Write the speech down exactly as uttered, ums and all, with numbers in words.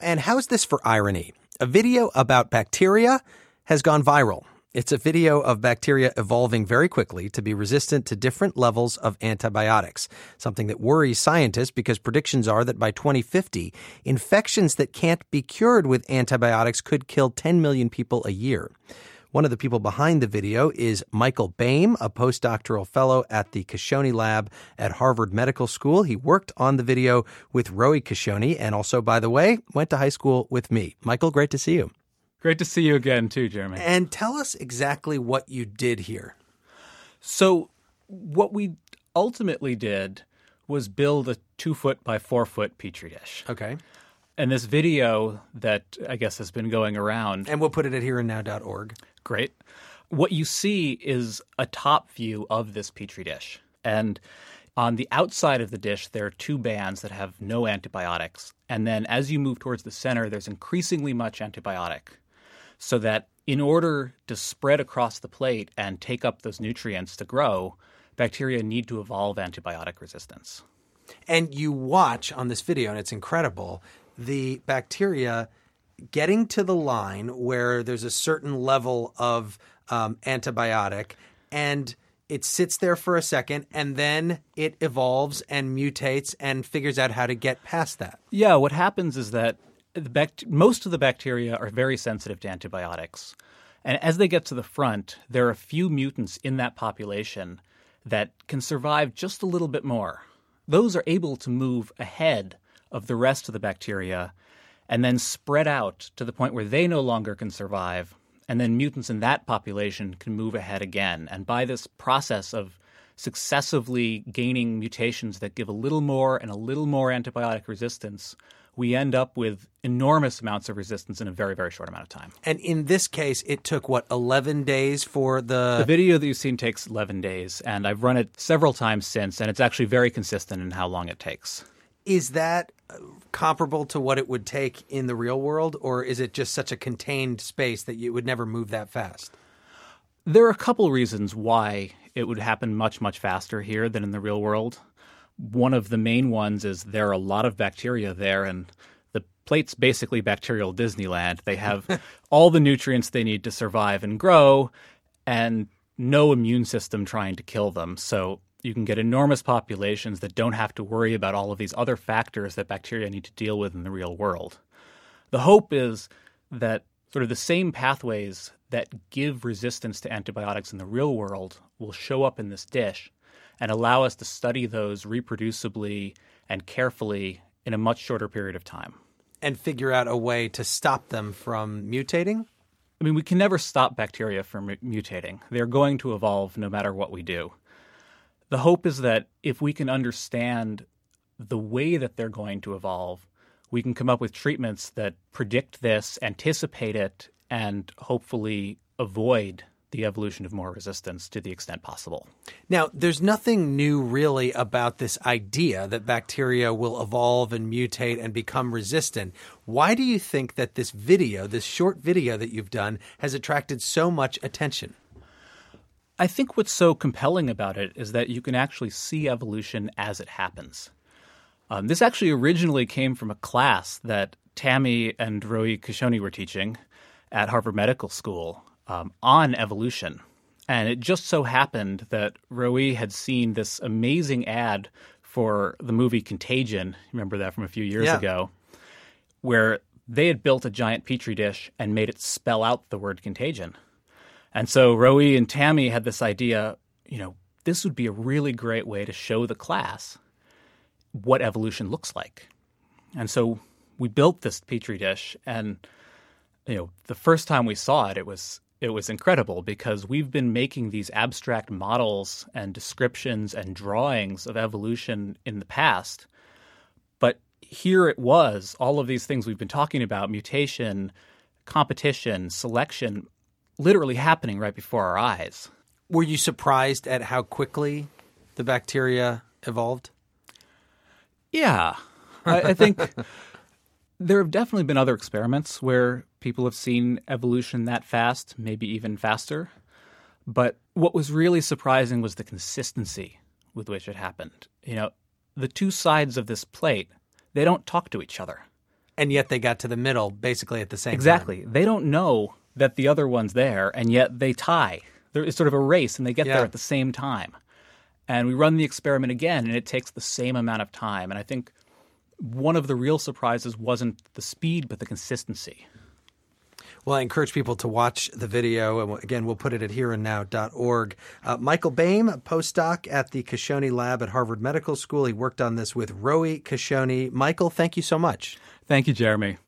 And how's this for irony? A video about bacteria has gone viral. It's a video of bacteria evolving very quickly to be resistant to different levels of antibiotics, something that worries scientists because predictions are that by twenty fifty, infections that can't be cured with antibiotics could kill ten million people a year. One of the people behind the video is Michael Boehm, a postdoctoral fellow at the Kashoni Lab at Harvard Medical School. He worked on the video with Roee Kashoni and also, by the way, went to high school with me. Michael, great to see you. Great to see you again, too, Jeremy. And tell us exactly what you did here. So what we ultimately did was build a two-foot by four-foot Petri dish. Okay. And this video that I guess has been going around. And we'll put it at here and now dot org. Great. What you see is a top view of this Petri dish. And on the outside of the dish, there are two bands that have no antibiotics. And then as you move towards the center, there's increasingly much antibiotic. So that in order to spread across the plate and take up those nutrients to grow, bacteria need to evolve antibiotic resistance. And you watch on this video, and it's incredible, the bacteria getting to the line where there's a certain level of um, antibiotic, and it sits there for a second, and then it evolves and mutates and figures out how to get past that. Yeah, what happens is that the bact- most of the bacteria are very sensitive to antibiotics. And as they get to the front, there are a few mutants in that population that can survive just a little bit more. Those are able to move ahead of the rest of the bacteria and then spread out to the point where they no longer can survive. And then mutants in that population can move ahead again. And by this process of successively gaining mutations that give a little more and a little more antibiotic resistance, we end up with enormous amounts of resistance in a very, very short amount of time. And in this case, it took, what, eleven days for the... The video that you've seen takes eleven days, and I've run it several times since, and it's actually very consistent in how long it takes. Is that comparable to what it would take in the real world, or is it just such a contained space that you would never move that fast? There are a couple reasons why it would happen much, much faster here than in the real world. One of the main ones is there are a lot of bacteria there, and the plate's basically bacterial Disneyland. They have all the nutrients they need to survive and grow, and no immune system trying to kill them. So you can get enormous populations that don't have to worry about all of these other factors that bacteria need to deal with in the real world. The hope is that sort of the same pathways that give resistance to antibiotics in the real world will show up in this dish and allow us to study those reproducibly and carefully in a much shorter period of time. And figure out a way to stop them from mutating? I mean, we can never stop bacteria from mutating. They're going to evolve no matter what we do. The hope is that if we can understand the way that they're going to evolve, we can come up with treatments that predict this, anticipate it, and hopefully avoid the evolution of more resistance to the extent possible. Now, there's nothing new really about this idea that bacteria will evolve and mutate and become resistant. Why do you think that this video, this short video that you've done, has attracted so much attention? I think what's so compelling about it is that you can actually see evolution as it happens. Um, this actually originally came from a class that Tammy and Roee Kashoni were teaching at Harvard Medical School um, on evolution. And it just so happened that Roee had seen this amazing ad for the movie Contagion, remember that from a few years yeah. ago, where they had built a giant Petri dish and made it spell out the word contagion. And so Roee and Tammy had this idea, you know, this would be a really great way to show the class what evolution looks like. And so we built this Petri dish, and you know, the first time we saw it, it was it was incredible because we've been making these abstract models and descriptions and drawings of evolution in the past. But here it was, all of these things we've been talking about, mutation, competition, selection, literally happening right before our eyes. Were you surprised at how quickly the bacteria evolved? Yeah. I, I think there have definitely been other experiments where people have seen evolution that fast, maybe even faster. But what was really surprising was the consistency with which it happened. You know, the two sides of this plate, they don't talk to each other. And yet they got to the middle basically at the same exactly. time. Exactly. They don't know that the other one's there, and yet they tie. There is sort of a race, and they get yeah. there at the same time. And we run the experiment again, and it takes the same amount of time. And I think one of the real surprises wasn't the speed, but the consistency. Well, I encourage people to watch the video. And again, we'll put it at here and now dot org. Uh, Michael Boehm, a postdoc at the Kashoni Lab at Harvard Medical School. He worked on this with Roee Kashoni. Michael, thank you so much. Thank you, Jeremy.